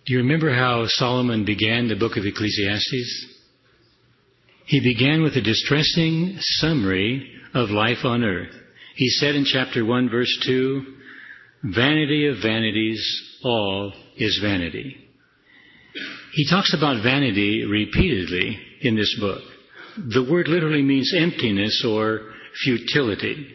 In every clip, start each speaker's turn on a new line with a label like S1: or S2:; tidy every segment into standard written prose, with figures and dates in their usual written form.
S1: Do you remember how Solomon began the book of Ecclesiastes? He began with a distressing summary of life on earth. He said in chapter 1, verse 2, "Vanity of vanities, all is vanity." He talks about vanity repeatedly in this book. The word literally means emptiness or futility.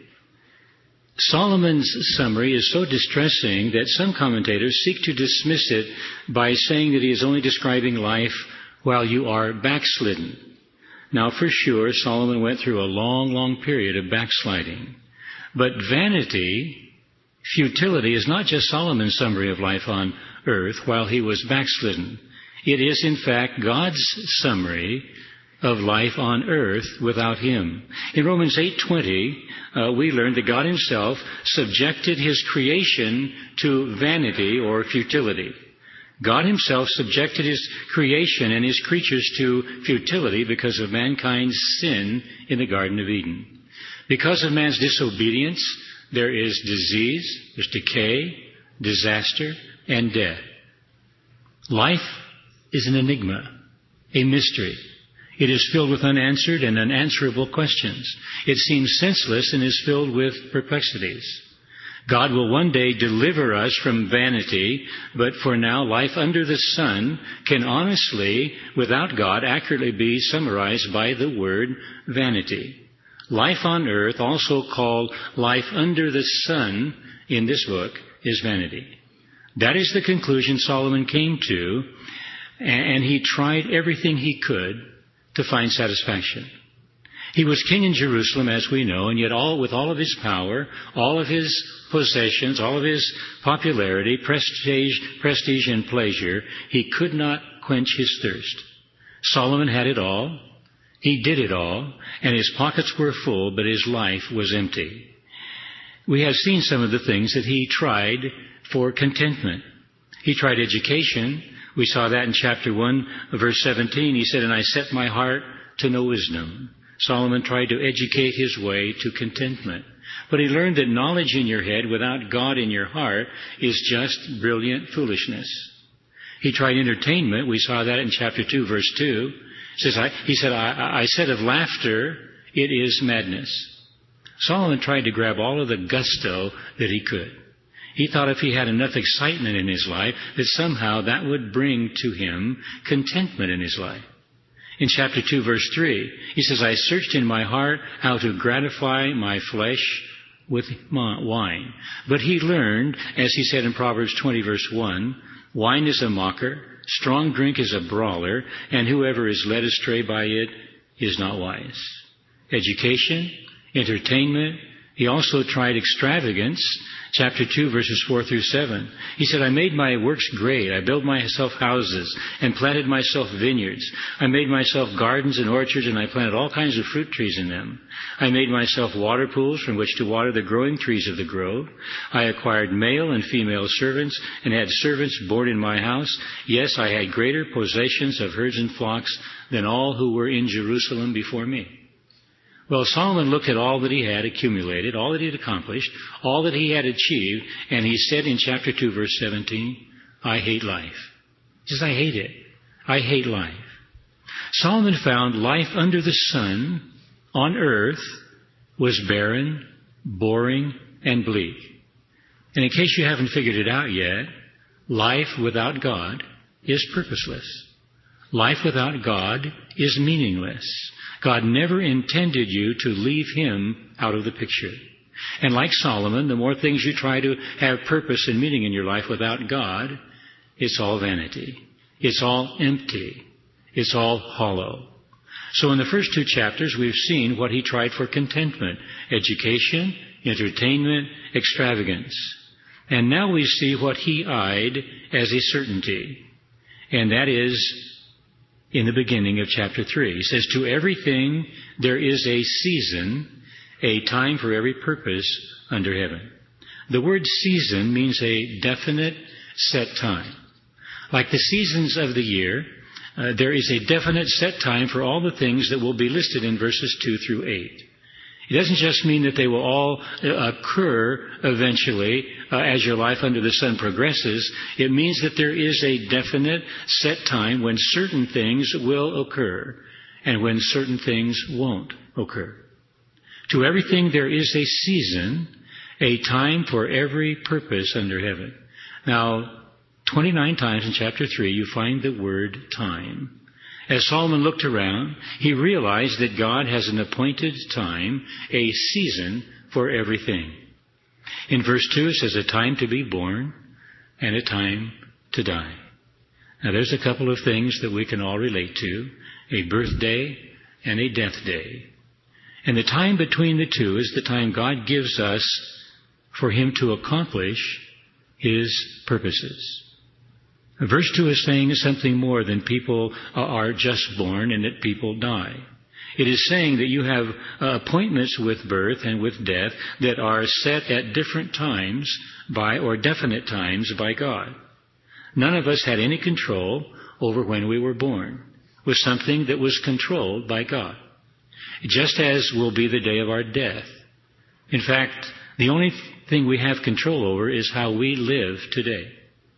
S1: Solomon's summary is so distressing that some commentators seek to dismiss it by saying that he is only describing life while you are backslidden. Now, for sure, Solomon went through a long, long period of backsliding. But vanity, futility, is not just Solomon's summary of life on earth while he was backslidden. It is, in fact, God's summary of life on earth without Him. In Romans 8:20, we learned that God Himself subjected His creation to vanity or futility. God Himself subjected His creation and His creatures to futility because of mankind's sin in the Garden of Eden. Because of man's disobedience, there is disease, there's decay, disaster, and death. Life is an enigma, a mystery. It is filled with unanswered and unanswerable questions. It seems senseless and is filled with perplexities. God will one day deliver us from vanity, but for now, life under the sun can honestly, without God, accurately be summarized by the word vanity. Life on earth, also called life under the sun in this book, is vanity. That is the conclusion Solomon came to, and he tried everything he could to find satisfaction. He was king in Jerusalem, as we know, and yet with all of his power, all of his possessions, all of his popularity, prestige and pleasure, he could not quench his thirst. Solomon had it all, he did it all, and his pockets were full, but his life was empty. We have seen some of the things that he tried for contentment. He tried education. We saw that in chapter 1, verse 17. He said, "And I set my heart to know wisdom." Solomon tried to educate his way to contentment. But he learned that knowledge in your head without God in your heart is just brilliant foolishness. He tried entertainment. We saw that in chapter 2, verse 2. He said, I said of laughter, it is madness. Solomon tried to grab all of the gusto that he could. He thought if he had enough excitement in his life, that somehow that would bring to him contentment in his life. In chapter 2, verse 3, he says, "I searched in my heart how to gratify my flesh with wine." But he learned, as he said in Proverbs 20, verse 1, "Wine is a mocker, strong drink is a brawler, and whoever is led astray by it is not wise." Education, entertainment. He also tried extravagance. Chapter 2, verses 4 through 7. He said, "I made my works great. I built myself houses and planted myself vineyards. I made myself gardens and orchards, and I planted all kinds of fruit trees in them. I made myself water pools from which to water the growing trees of the grove. I acquired male and female servants and had servants born in my house. Yes, I had greater possessions of herds and flocks than all who were in Jerusalem before me." Well, Solomon looked at all that he had accumulated, all that he had accomplished, all that he had achieved, and he said in chapter 2, verse 17, "I hate life." He says, "I hate it. I hate life." Solomon found life under the sun on earth was barren, boring, and bleak. And in case you haven't figured it out yet, life without God is purposeless. Life without God is meaningless. God never intended you to leave Him out of the picture. And like Solomon, the more things you try to have purpose and meaning in your life without God, it's all vanity. It's all empty. It's all hollow. So in the first 2 chapters, we've seen what he tried for contentment: education, entertainment, extravagance. And now we see what he eyed as a certainty. And that is in the beginning of chapter 3. He says, "To everything there is a season, a time for every purpose under heaven." The word season means a definite set time. Like the seasons of the year, there is a definite set time for all the things that will be listed in verses 2 through 8. It doesn't just mean that they will all occur eventually as your life under the sun progresses. It means that there is a definite set time when certain things will occur and when certain things won't occur. To everything there is a season, a time for every purpose under heaven. Now, 29 times in chapter 3 you find the word time. As Solomon looked around, he realized that God has an appointed time, a season for everything. In verse 2 it says a time to be born and a time to die. Now there's a couple of things that we can all relate to, a birthday and a death day. And the time between the two is the time God gives us for Him to accomplish His purposes. Verse 2 is saying something more than people are just born and that people die. It is saying that you have appointments with birth and with death that are set at different times or definite times by God. None of us had any control over when we were born. It was something that was controlled by God, just as will be the day of our death. In fact, the only thing we have control over is how we live today.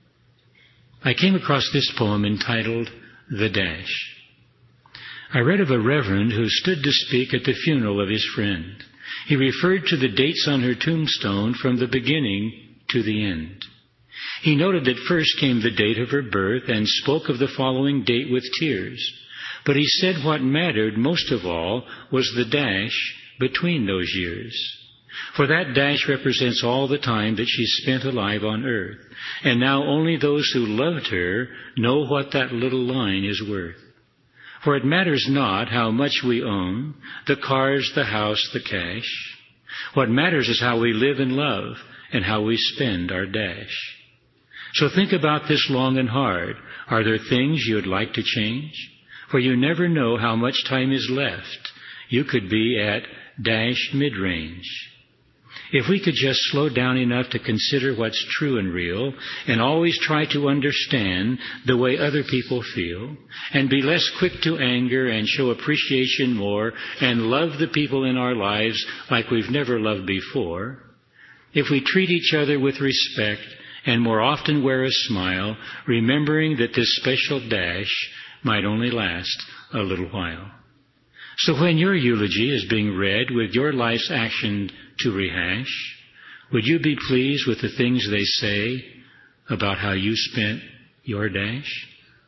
S1: I came across this poem entitled, The Dash. I read of a reverend who stood to speak at the funeral of his friend. He referred to the dates on her tombstone from the beginning to the end. He noted that first came the date of her birth and spoke of the following date with tears. But he said what mattered most of all was the dash between those years. For that dash represents all the time that she spent alive on earth. And now only those who loved her know what that little line is worth. For it matters not how much we own, the cars, the house, the cash. What matters is how we live and love and how we spend our dash. So think about this long and hard. Are there things you would like to change? For you never know how much time is left. You could be at dash mid-range. If we could just slow down enough to consider what's true and real, and always try to understand the way other people feel, and be less quick to anger and show appreciation more, and love the people in our lives like we've never loved before, if we treat each other with respect and more often wear a smile, remembering that this special dash might only last a little while. So when your eulogy is being read with your life's action to rehash, would you be pleased with the things they say about how you spent your dash?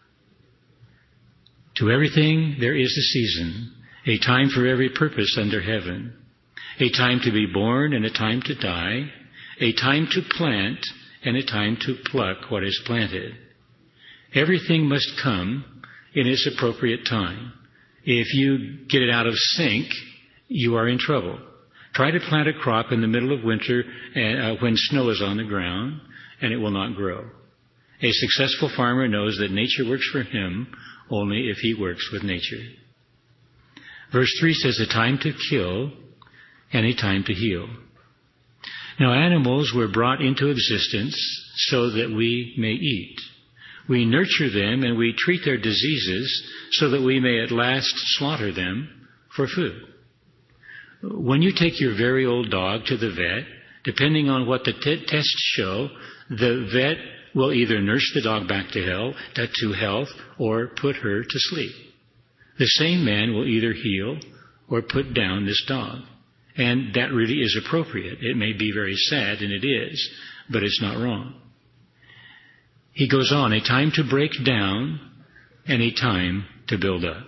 S1: To everything there is a season, a time for every purpose under heaven, a time to be born and a time to die, a time to plant and a time to pluck what is planted. Everything must come in its appropriate time. If you get it out of sync, you are in trouble. Try to plant a crop in the middle of winter when snow is on the ground, and it will not grow. A successful farmer knows that nature works for him only if he works with nature. Verse 3 says a time to kill and a time to heal. Now animals were brought into existence so that we may eat. We nurture them and we treat their diseases so that we may at last slaughter them for food. When you take your very old dog to the vet, depending on what the tests show, the vet will either nurse the dog back to health or put her to sleep. The same man will either heal or put down this dog. And that really is appropriate. It may be very sad, and it is, but it's not wrong. He goes on, a time to break down and a time to build up.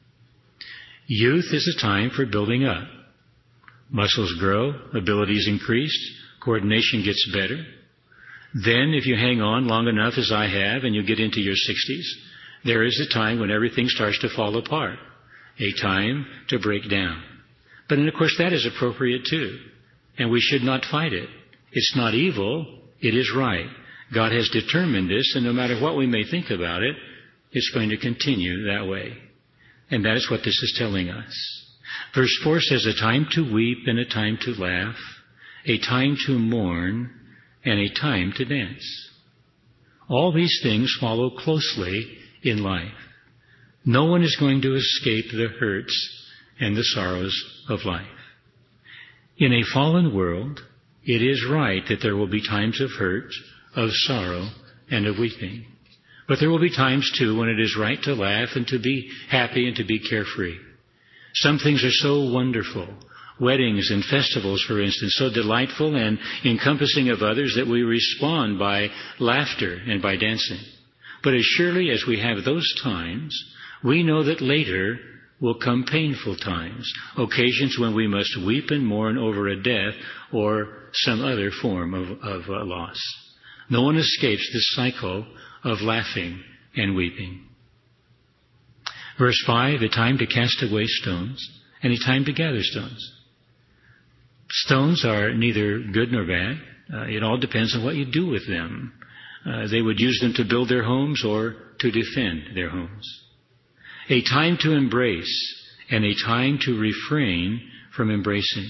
S1: Youth is a time for building up. Muscles grow, abilities increase, coordination gets better. Then, if you hang on long enough as I have and you get into your 60s, there is a time when everything starts to fall apart, a time to break down. But, of course, that is appropriate too, and we should not fight it. It's not evil, it is right. God has determined this, and no matter what we may think about it, it's going to continue that way. And that is what this is telling us. Verse 4 says, a time to weep and a time to laugh, a time to mourn and a time to dance. All these things follow closely in life. No one is going to escape the hurts and the sorrows of life. In a fallen world, it is right that there will be times of hurt, of sorrow, and of weeping. But there will be times, too, when it is right to laugh and to be happy and to be carefree. Some things are so wonderful. Weddings and festivals, for instance, so delightful and encompassing of others that we respond by laughter and by dancing. But as surely as we have those times, we know that later will come painful times, occasions when we must weep and mourn over a death or some other form of loss. No one escapes this cycle of laughing and weeping. Verse 5, a time to cast away stones and a time to gather stones. Stones are neither good nor bad. It all depends on what you do with them. They would use them to build their homes or to defend their homes. A time to embrace and a time to refrain from embracing.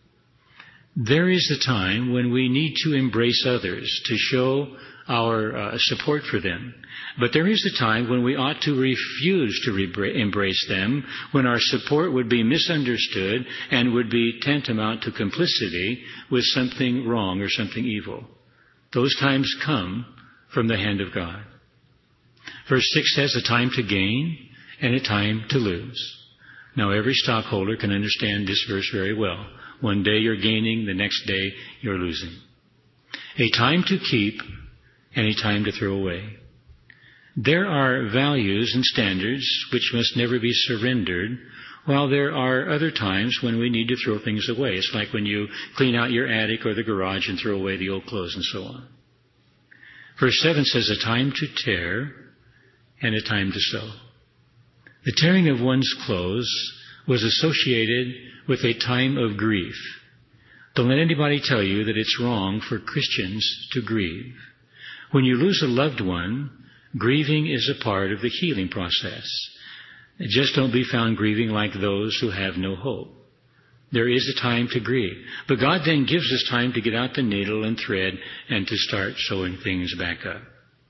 S1: There is a time when we need to embrace others, to show our support for them. But there is a time when we ought to refuse to embrace them, when our support would be misunderstood and would be tantamount to complicity with something wrong or something evil. Those times come from the hand of God. Verse 6 says a time to gain and a time to lose. Now every stockholder can understand this verse very well. One day you're gaining, the next day you're losing. A time to keep and a time to throw away. There are values and standards which must never be surrendered, while there are other times when we need to throw things away. It's like when you clean out your attic or the garage and throw away the old clothes and so on. Verse 7 says a time to tear and a time to sow. The tearing of one's clothes was associated with a time of grief. Don't let anybody tell you that it's wrong for Christians to grieve. When you lose a loved one, grieving is a part of the healing process. Just don't be found grieving like those who have no hope. There is a time to grieve. But God then gives us time to get out the needle and thread and to start sewing things back up.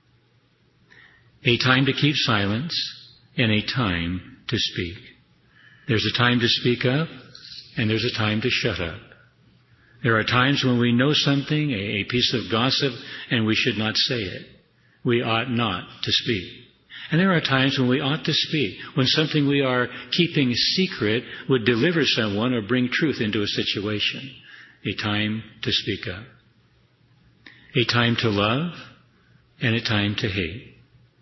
S1: A time to keep silence and a time to speak. There's a time to speak up and there's a time to shut up. There are times when we know something, a piece of gossip, and we should not say it. We ought not to speak. And there are times when we ought to speak, when something we are keeping secret would deliver someone or bring truth into a situation. A time to speak up. A time to love and a time to hate.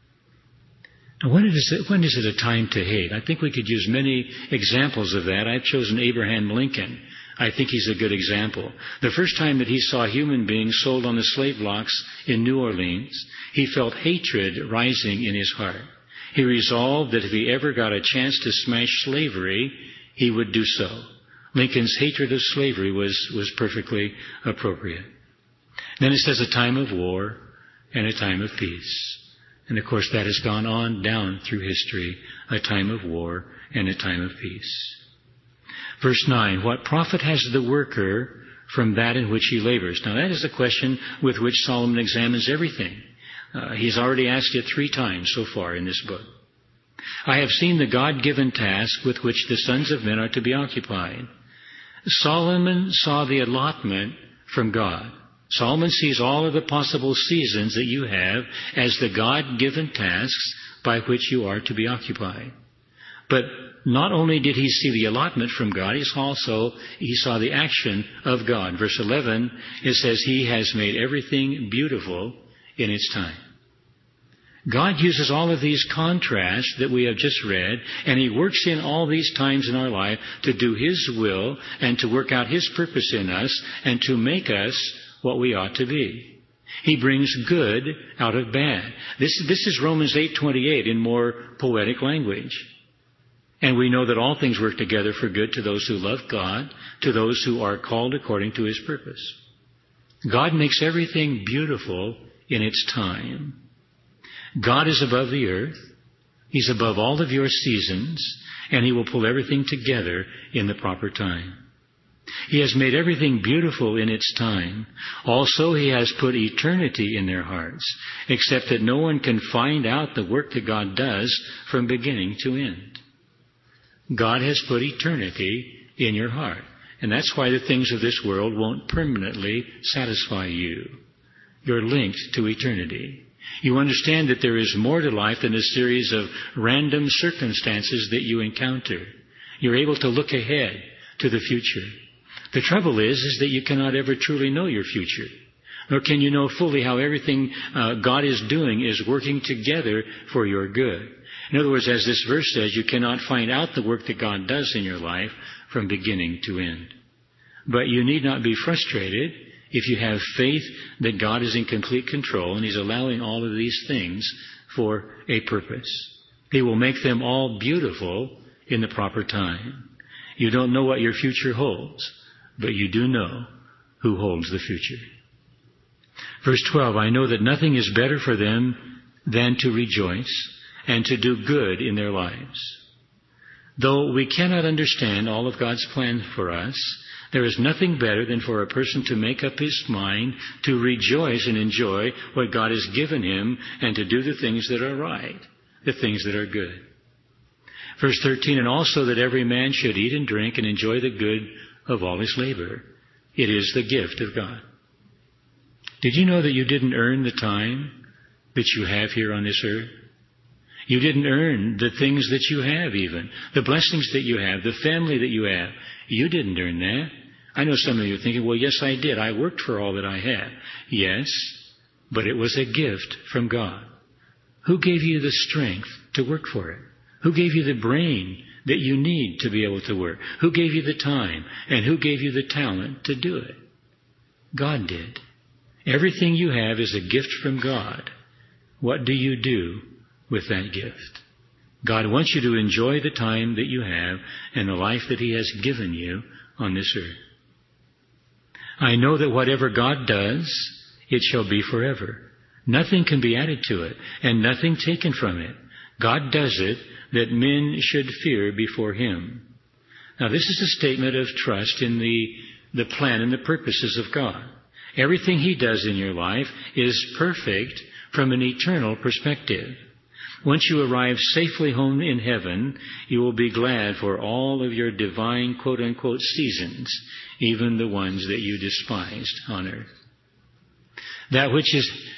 S1: Now, when is it a time to hate? I think we could use many examples of that. I've chosen Abraham Lincoln. I think he's a good example. The first time that he saw human beings sold on the slave blocks in New Orleans, he felt hatred rising in his heart. He resolved that if he ever got a chance to smash slavery, he would do so. Lincoln's hatred of slavery was perfectly appropriate. Then it says a time of war and a time of peace. And of course that has gone on down through history, a time of war and a time of peace. Verse 9, what profit has the worker from that in which he labors? Now that is the question with which Solomon examines everything. He's already asked it 3 times so far in this book. I have seen the God-given task with which the sons of men are to be occupied. Solomon saw the allotment from God. Solomon sees all of the possible seasons that you have as the God-given tasks by which you are to be occupied. But not only did he see the allotment from God, he saw the action of God. Verse 11, it says, He has made everything beautiful in its time. God uses all of these contrasts that we have just read, and He works in all these times in our life to do His will and to work out His purpose in us and to make us what we ought to be. He brings good out of bad. This is Romans 8:28 in more poetic language. And we know that all things work together for good to those who love God, to those who are called according to His purpose. God makes everything beautiful in its time. God is above the earth. He's above all of your seasons, and He will pull everything together in the proper time. He has made everything beautiful in its time. Also, He has put eternity in their hearts, except that no one can find out the work that God does from beginning to end. God has put eternity in your heart. And that's why the things of this world won't permanently satisfy you. You're linked to eternity. You understand that there is more to life than a series of random circumstances that you encounter. You're able to look ahead to the future. The trouble is that you cannot ever truly know your future. Nor can you know fully how everything God is doing is working together for your good. In other words, as this verse says, you cannot find out the work that God does in your life from beginning to end. But you need not be frustrated if you have faith that God is in complete control and He's allowing all of these things for a purpose. He will make them all beautiful in the proper time. You don't know what your future holds, but you do know who holds the future. Verse 12, I know that nothing is better for them than to rejoice and to do good in their lives. Though we cannot understand all of God's plan for us, there is nothing better than for a person to make up his mind to rejoice and enjoy what God has given him and to do the things that are right, the things that are good. Verse 13, and also that every man should eat and drink and enjoy the good of all his labor. It is the gift of God. Did you know that you didn't earn the time that you have here on this earth? You didn't earn the things that you have even, the blessings that you have, the family that you have. You didn't earn that. I know some of you are thinking, well, yes, I did. I worked for all that I have. Yes, but it was a gift from God. Who gave you the strength to work for it? Who gave you the brain that you need to be able to work? Who gave you the time? And who gave you the talent to do it? God did. Everything you have is a gift from God. What do you do with that gift? God wants you to enjoy the time that you have and the life that He has given you on this earth. I know that whatever God does, it shall be forever. Nothing can be added to it and nothing taken from it. God does it that men should fear before Him. Now this is a statement of trust in the plan and the purposes of God. Everything He does in your life is perfect from an eternal perspective. Once you arrive safely home in heaven, you will be glad for all of your divine quote-unquote seasons, even the ones that you despised on earth. That which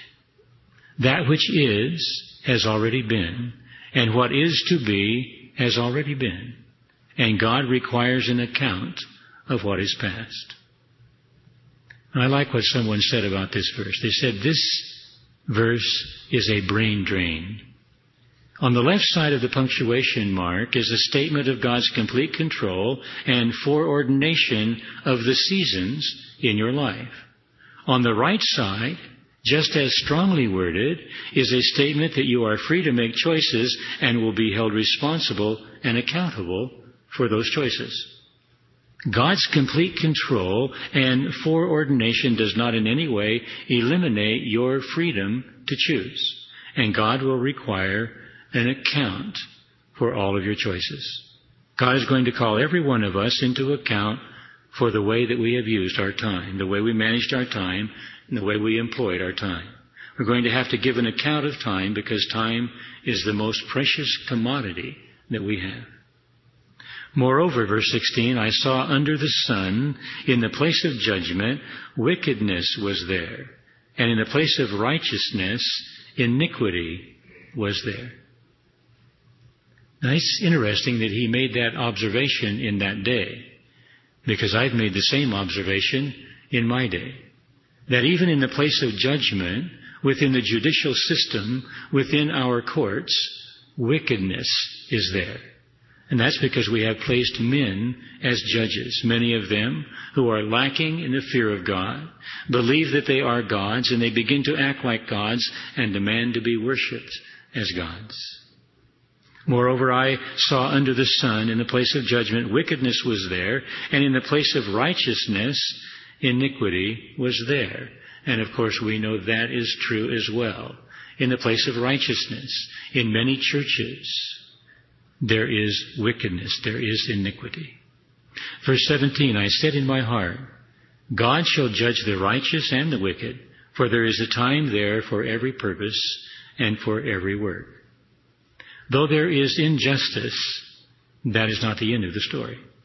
S1: is has already been, and what is to be has already been. And God requires an account of what is past. And I like what someone said about this verse. They said this verse is a brain drain. On the left side of the punctuation mark is a statement of God's complete control and foreordination of the seasons in your life. On the right side, just as strongly worded, is a statement that you are free to make choices and will be held responsible and accountable for those choices. God's complete control and foreordination does not in any way eliminate your freedom to choose. And God will require an account for all of your choices. God is going to call every one of us into account for the way that we have used our time, the way we managed our time, and the way we employed our time. We're going to have to give an account of time because time is the most precious commodity that we have. Moreover, verse 16, I saw under the sun, in the place of judgment, wickedness was there, and in the place of righteousness, iniquity was there. Now, it's interesting that he made that observation in that day, because I've made the same observation in my day. That even in the place of judgment, within the judicial system, within our courts, wickedness is there. And that's because we have placed men as judges, many of them who are lacking in the fear of God, believe that they are gods, and they begin to act like gods and demand to be worshipped as gods. Moreover, I saw under the sun, in the place of judgment, wickedness was there, and in the place of righteousness, iniquity was there. And of course, we know that is true as well. In the place of righteousness, in many churches, there is wickedness, there is iniquity. Verse 17, I said in my heart, God shall judge the righteous and the wicked, for there is a time there for every purpose and for every work. Though there is injustice, that is not the end of the story.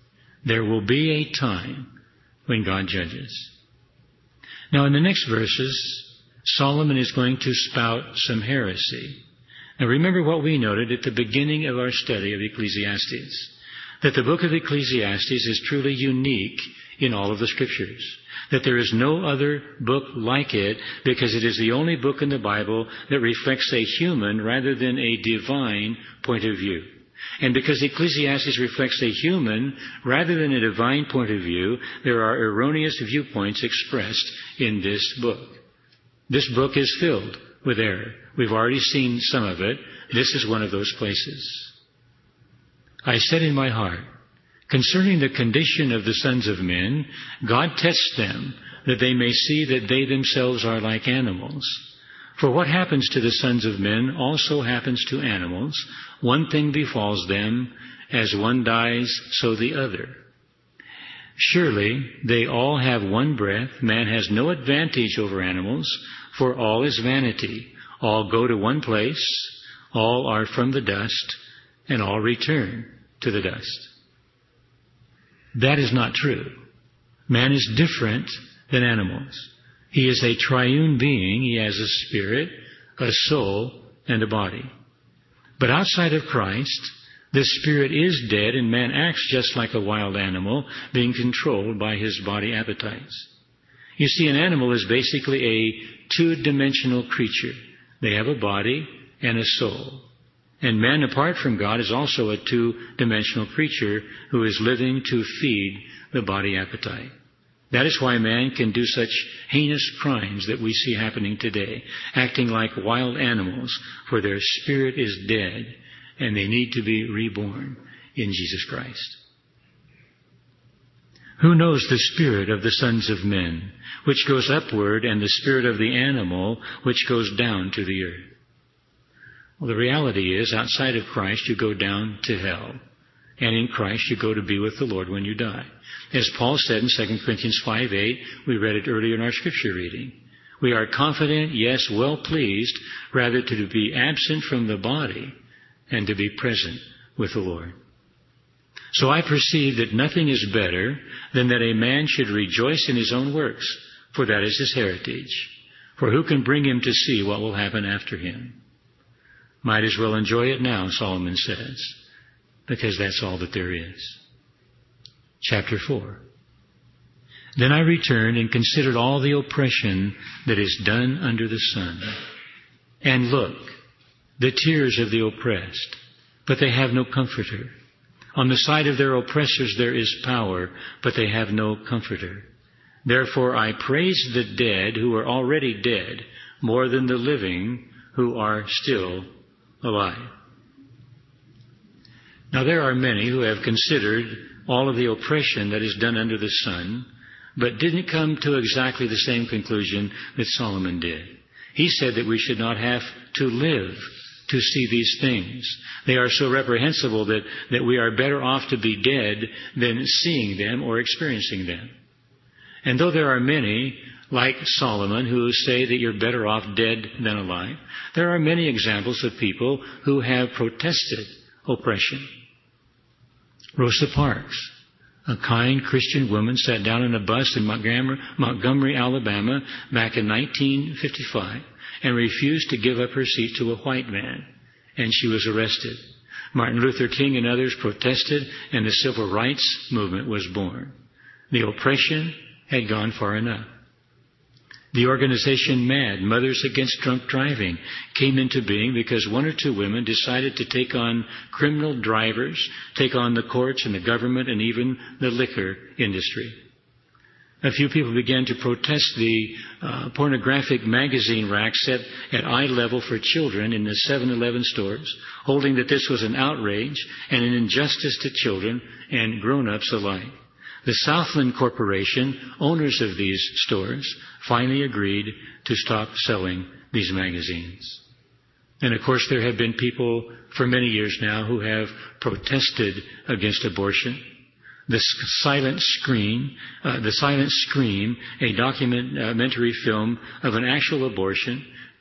S1: There will be a time when God judges. Now, in the next verses, Solomon is going to spout some heresy. Now, remember what we noted at the beginning of our study of Ecclesiastes, that the book of Ecclesiastes is truly unique in all of the Scriptures, that there is no other book like it because it is the only book in the Bible that reflects a human rather than a divine point of view. And because Ecclesiastes reflects a human rather than a divine point of view, there are erroneous viewpoints expressed in this book. This book is filled with error. We've already seen some of it. This is one of those places. I said in my heart, concerning the condition of the sons of men, God tests them, that they may see that they themselves are like animals. For what happens to the sons of men also happens to animals. One thing befalls them, as one dies, so the other. Surely they all have one breath. Man has no advantage over animals, for all is vanity. All go to one place, all are from the dust, and all return to the dust. That is not true. Man is different than animals. He is a triune being. He has a spirit, a soul, and a body. But outside of Christ, the spirit is dead, and man acts just like a wild animal, being controlled by his body appetites. You see, an animal is basically a two-dimensional creature. They have a body and a soul. And man, apart from God, is also a two-dimensional creature who is living to feed the body appetite. That is why man can do such heinous crimes that we see happening today, acting like wild animals, for their spirit is dead, and they need to be reborn in Jesus Christ. Who knows the spirit of the sons of men, which goes upward, and the spirit of the animal, which goes down to the earth? Well, the reality is, outside of Christ, you go down to hell. And in Christ, you go to be with the Lord when you die. As Paul said in 2 Corinthians 5:8, we read it earlier in our scripture reading. We are confident, yes, well pleased, rather to be absent from the body and to be present with the Lord. So I perceive that nothing is better than that a man should rejoice in his own works, for that is his heritage. For who can bring him to see what will happen after him? Might as well enjoy it now, Solomon says, because that's all that there is. Chapter 4. Then I returned and considered all the oppression that is done under the sun. And look, the tears of the oppressed, but they have no comforter. On the side of their oppressors there is power, but they have no comforter. Therefore I praise the dead who are already dead more than the living who are still alive. Now there are many who have considered all of the oppression that is done under the sun, but didn't come to exactly the same conclusion that Solomon did. He said that we should not have to live to see these things. They are so reprehensible that we are better off to be dead than seeing them or experiencing them. And though there are many, like Solomon, who say that you're better off dead than alive, there are many examples of people who have protested oppression. Rosa Parks, a kind Christian woman, sat down on a bus in Montgomery, Alabama, back in 1955, and refused to give up her seat to a white man, and she was arrested. Martin Luther King and others protested, and the civil rights movement was born. The oppression had gone far enough. The organization MAD, Mothers Against Drunk Driving, came into being because one or two women decided to take on criminal drivers, take on the courts and the government and even the liquor industry. A few people began to protest the pornographic magazine racks set at eye level for children in the 7-Eleven stores, holding that this was an outrage and an injustice to children and grown-ups alike. The Southland Corporation, owners of these stores, finally agreed to stop selling these magazines. And of course, there have been people for many years now who have protested against abortion. The Silent Scream, a documentary film of an actual abortion,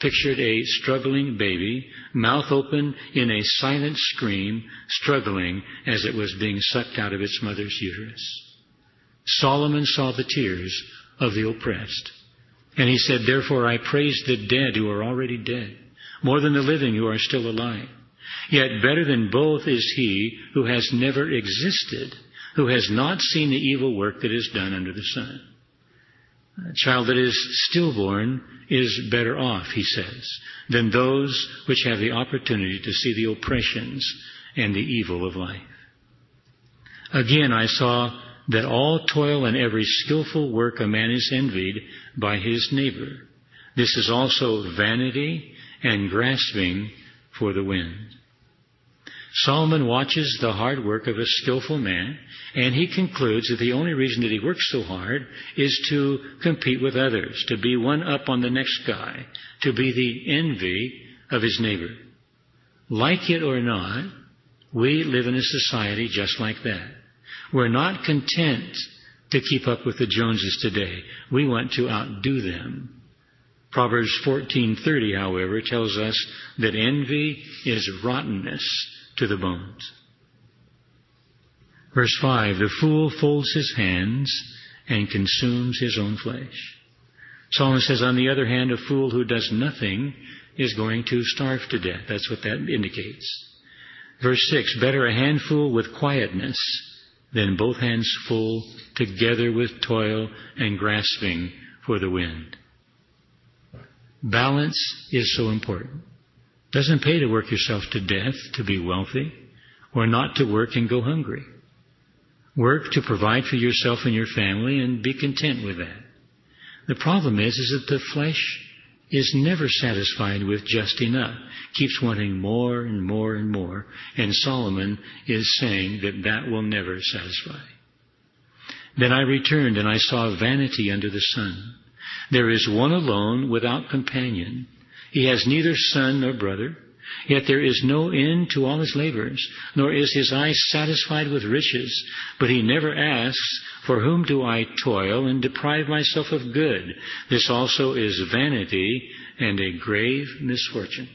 S1: pictured a struggling baby, mouth open in a silent scream, struggling as it was being sucked out of its mother's uterus. Solomon saw the tears of the oppressed. And he said, "Therefore I praise the dead who are already dead, more than the living who are still alive. Yet better than both is he who has never existed, who has not seen the evil work that is done under the sun." A child that is stillborn is better off, he says, than those which have the opportunity to see the oppressions and the evil of life. Again, I saw that all toil and every skillful work a man is envied by his neighbor. This is also vanity and grasping for the wind. Solomon watches the hard work of a skillful man, and he concludes that the only reason that he works so hard is to compete with others, to be one up on the next guy, to be the envy of his neighbor. Like it or not, we live in a society just like that. We're not content to keep up with the Joneses today. We want to outdo them. Proverbs 14:30, however, tells us that envy is rottenness to the bones. Verse 5, "The fool folds his hands and consumes his own flesh." Solomon says, on the other hand, a fool who does nothing is going to starve to death. That's what that indicates. Verse 6, "Better a handful with quietness than both hands full together with toil and grasping for the wind." Balance is so important. It doesn't pay to work yourself to death to be wealthy, or not to work and go hungry. Work to provide for yourself and your family and be content with that. The problem is that the flesh is never satisfied with just enough. Keeps wanting more and more and more. And Solomon is saying that that will never satisfy. "Then I returned and I saw vanity under the sun. There is one alone without companion. He has neither son nor brother. Yet there is no end to all his labors, nor is his eye satisfied with riches. But he never asks, for whom do I toil and deprive myself of good? This also is vanity and a grave misfortune."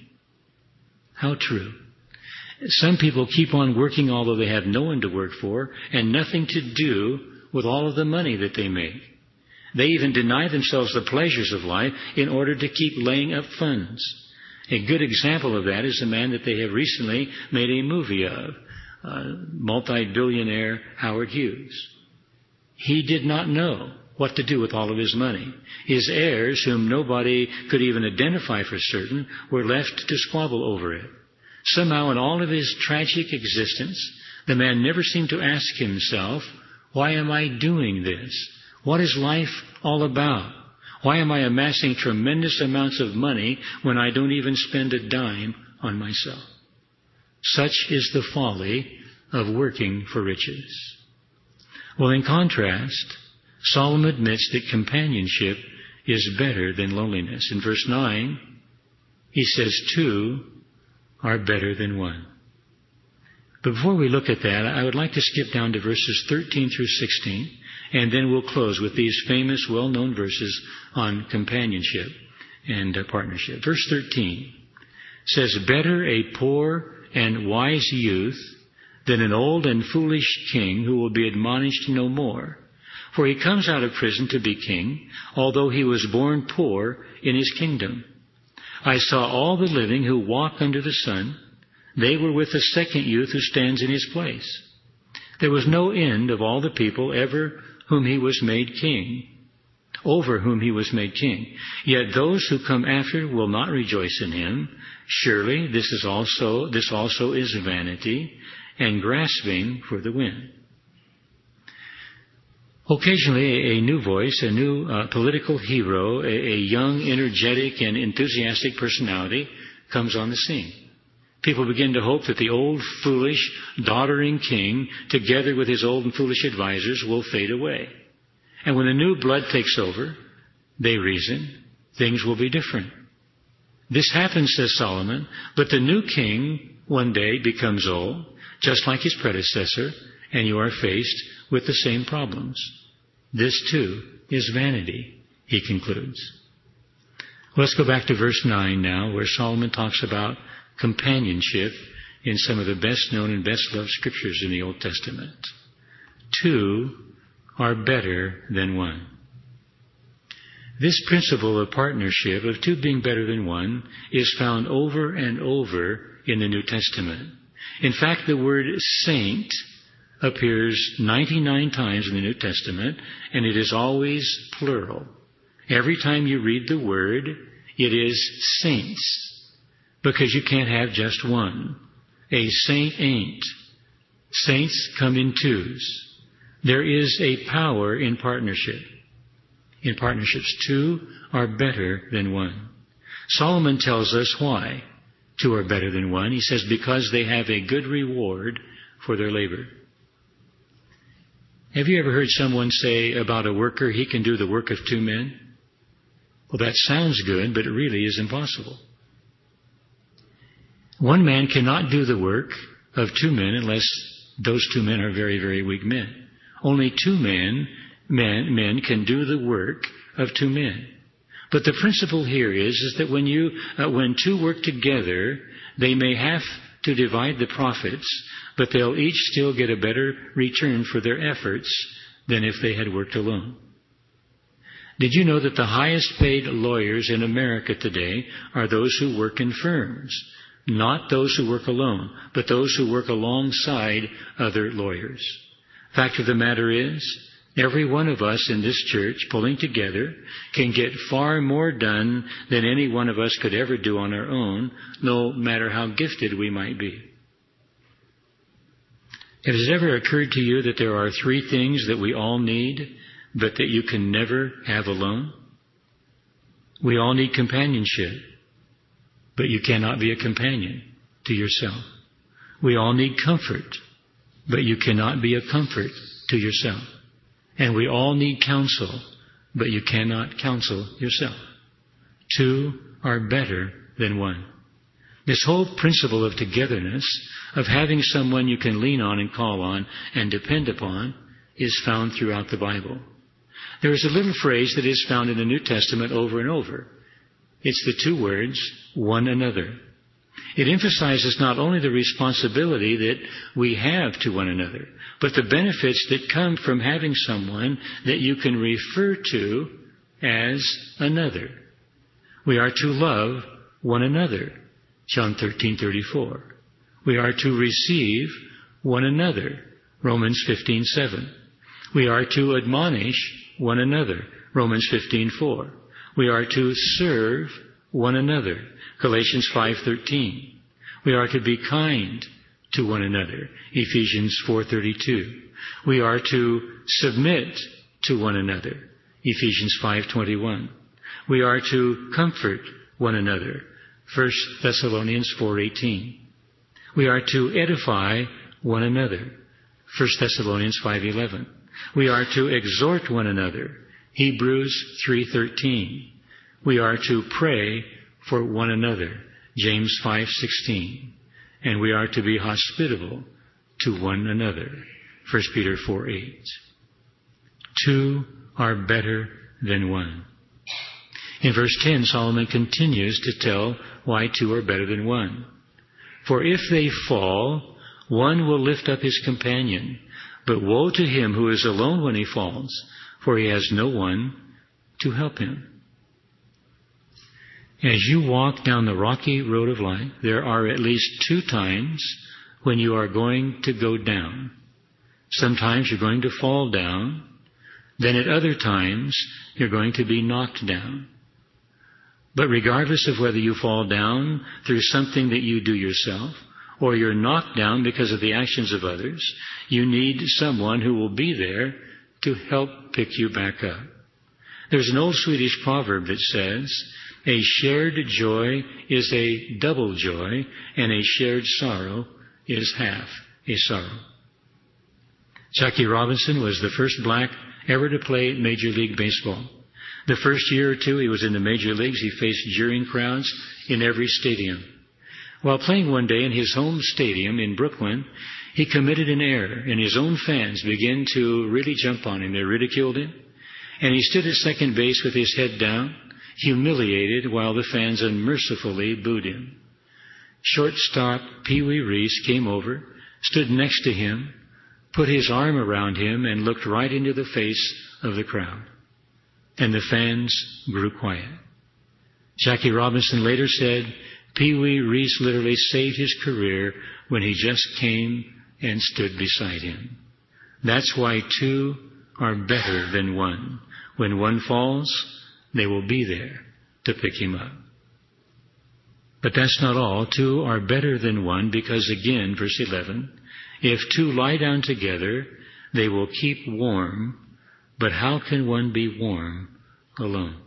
S1: How true. Some people keep on working although they have no one to work for and nothing to do with all of the money that they make. They even deny themselves the pleasures of life in order to keep laying up funds. A good example of that is the man that they have recently made a movie of, multi-billionaire Howard Hughes. He did not know what to do with all of his money. His heirs, whom nobody could even identify for certain, were left to squabble over it. Somehow in all of his tragic existence, the man never seemed to ask himself, why am I doing this? What is life all about? Why am I amassing tremendous amounts of money when I don't even spend a dime on myself? Such is the folly of working for riches. Well, in contrast, Solomon admits that companionship is better than loneliness. In verse 9, he says, "Two are better than one." But before we look at that, I would like to skip down to verses 13 through 16, and then we'll close with these famous, well-known verses on companionship and partnership. Verse 13 says, "Better a poor and wise youth than an old and foolish king who will be admonished no more. For he comes out of prison to be king, although he was born poor in his kingdom. I saw all the living who walk under the sun. They were with the second youth who stands in his place. There was no end of all the people over whom he was made king. Yet those who come after will not rejoice in him. Surely this also is vanity and grasping for the wind." Occasionally, a new voice, a new political hero, a young, energetic, and enthusiastic personality comes on the scene. People begin to hope that the old, foolish, doddering king, together with his old and foolish advisors, will fade away. And when the new blood takes over, they reason, things will be different. This happens, says Solomon, but the new king one day becomes old, just like his predecessor, and you are faced with the same problems. This, too, is vanity, he concludes. Let's go back to verse 9 now, where Solomon talks about companionship in some of the best known and best loved scriptures in the Old Testament. 2 are better than 1. This principle of partnership, of 2 being better than 1, is found over and over in the New Testament. In fact, the word saint appears 99 times in the New Testament, and it is always plural. Every time you read the word, it is saints, because you can't have just one. A saint ain't. Saints come in 2s. There is a power in partnership. In partnerships, 2 are better than 1. Solomon tells us why 2 are better than 1. He says, because they have a good reward for their labor. Have you ever heard someone say about a worker, he can do the work of 2 men? Well, that sounds good, but it really is impossible. 1 man cannot do the work of 2 men unless those 2 men are very, very weak men. Only 2 men can do the work of 2 men. But the principle here is that when 2 work together, they may have to divide the profits, but they'll each still get a better return for their efforts than if they had worked alone. Did you know that the highest paid lawyers in America today are those who work in firms? Not those who work alone, but those who work alongside other lawyers. Fact of the matter is, every one of us in this church pulling together can get far more done than any one of us could ever do on our own, no matter how gifted we might be. Has it ever occurred to you that there are 3 things that we all need, but that you can never have alone? We all need companionship, but you cannot be a companion to yourself. We all need comfort, but you cannot be a comfort to yourself. And we all need counsel, but you cannot counsel yourself. 2 are better than 1. This whole principle of togetherness, of having someone you can lean on and call on and depend upon, is found throughout the Bible. There is a little phrase that is found in the New Testament over and over. It's the 2 words, one another. It emphasizes not only the responsibility that we have to one another, but the benefits that come from having someone that you can refer to as another. We are to love one another, John 13:34. We are to receive one another, Romans 15:7. We are to admonish one another, Romans 15:4. We are to serve one another, Galatians 5:13. We are to be kind to one another, Ephesians 4:32. We are to submit to one another, Ephesians 5:21. We are to comfort one another, 1 Thessalonians 4:18. We are to edify one another, 1 Thessalonians 5:11. We are to exhort one another, Hebrews 3:13. We are to pray for one another, James 5:16. And we are to be hospitable to one another, 1 Peter 4:8. 2 are better than 1. In verse 10, Solomon continues to tell why 2 are better than 1. For if they fall, one will lift up his companion. But woe to him who is alone when he falls, for he has no one to help him. As you walk down the rocky road of life, there are at least 2 times when you are going to go down. Sometimes you're going to fall down. Then at other times, you're going to be knocked down. But regardless of whether you fall down through something that you do yourself, or you're knocked down because of the actions of others, you need someone who will be there to help pick you back up. There's an old Swedish proverb that says, a shared joy is a double joy, and a shared sorrow is half a sorrow. Jackie Robinson was the first black ever to play Major League Baseball. The first year or 2 he was in the major leagues, he faced jeering crowds in every stadium. While playing one day in his home stadium in Brooklyn, he committed an error, and his own fans began to really jump on him. They ridiculed him, and he stood at second base with his head down. humiliated while the fans unmercifully booed him. Shortstop Pee Wee Reese came over, stood next to him, put his arm around him, and looked right into the face of the crowd. And the fans grew quiet. Jackie Robinson later said, Pee Wee Reese literally saved his career when he just came and stood beside him. That's why two are better than one. When one falls, they will be there to pick him up. But that's not all. Two are better than one because, again, verse 11, if two lie down together, they will keep warm. But how can one be warm alone?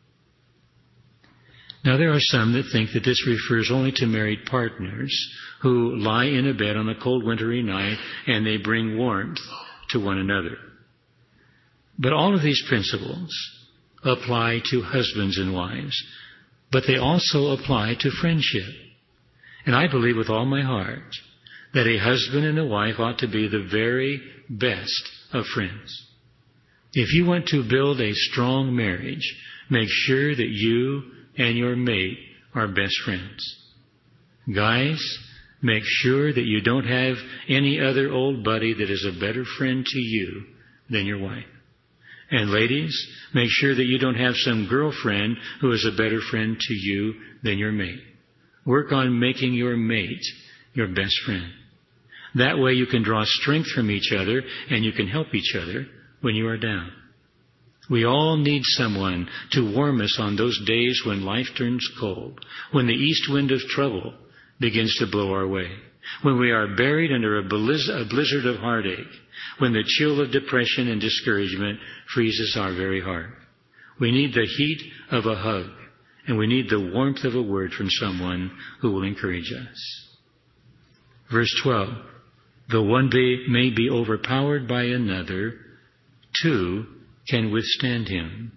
S1: Now, there are some that think that this refers only to married partners who lie in a bed on a cold wintry night and they bring warmth to one another. But all of these principles apply to husbands and wives, but they also apply to friendship. And I believe with all my heart that a husband and a wife ought to be the very best of friends. If you want to build a strong marriage, make sure that you and your mate are best friends. Guys, make sure that you don't have any other old buddy that is a better friend to you than your wife. And ladies, make sure that you don't have some girlfriend who is a better friend to you than your mate. Work on making your mate your best friend. That way you can draw strength from each other and you can help each other when you are down. We all need someone to warm us on those days when life turns cold, when the east wind of trouble begins to blow our way, when we are buried under a blizzard of heartache, when the chill of depression and discouragement freezes our very heart. We need the heat of a hug, and we need the warmth of a word from someone who will encourage us. Verse 12, though one may be overpowered by another, two can withstand him.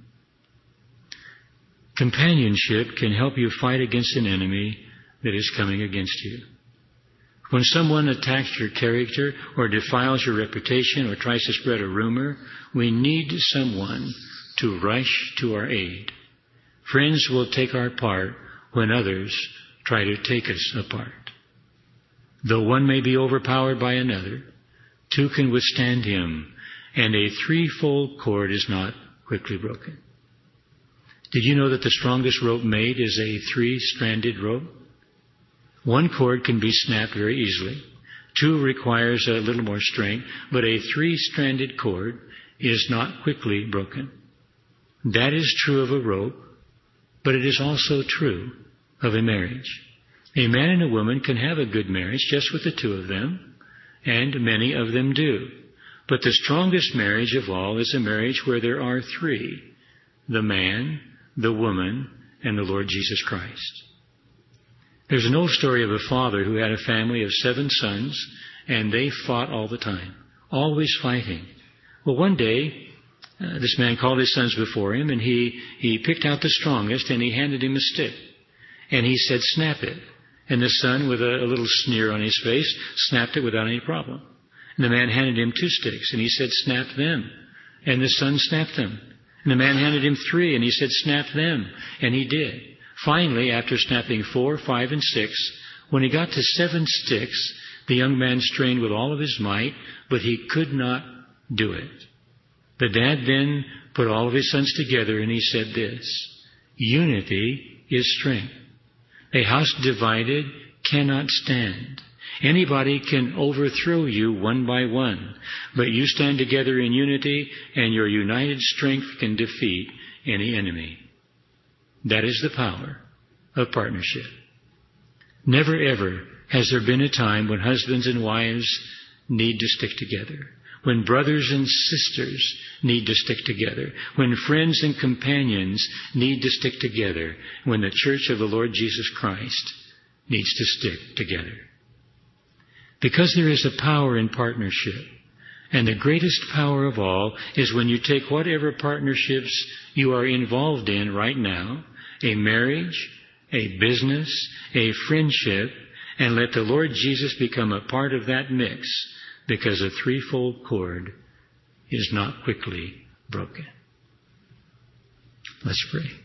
S1: Companionship can help you fight against an enemy that is coming against you. When someone attacks your character or defiles your reputation or tries to spread a rumor, we need someone to rush to our aid. Friends will take our part when others try to take us apart. Though one may be overpowered by another, two can withstand him, and a threefold cord is not quickly broken. Did you know that the strongest rope made is a three-stranded rope? One cord can be snapped very easily. Two requires a little more strength, but a three-stranded cord is not quickly broken. That is true of a rope, but it is also true of a marriage. A man and a woman can have a good marriage just with the two of them, and many of them do. But the strongest marriage of all is a marriage where there are three: the man, the woman, and the Lord Jesus Christ. There's an old story of a father who had a family of 7 sons, and they fought all the time, always fighting. Well, one day, this man called his sons before him, and he picked out the strongest, and he handed him a stick. And he said, snap it. And the son, with a little sneer on his face, snapped it without any problem. And the man handed him 2 sticks, and he said, snap them. And the son snapped them. And the man handed him 3, and he said, snap them. And he did. Finally, after snapping 4, 5, and 6, when he got to 7 sticks, the young man strained with all of his might, but he could not do it. The dad then put all of his sons together, and he said this: unity is strength. A house divided cannot stand. Anybody can overthrow you one by one, but you stand together in unity, and your united strength can defeat any enemy. That is the power of partnership. Never ever has there been a time when husbands and wives need to stick together, when brothers and sisters need to stick together, when friends and companions need to stick together, when the church of the Lord Jesus Christ needs to stick together. Because there is a power in partnership, and the greatest power of all is when you take whatever partnerships you are involved in right now, a marriage, a business, a friendship, and let the Lord Jesus become a part of that mix, because a threefold cord is not quickly broken. Let's pray.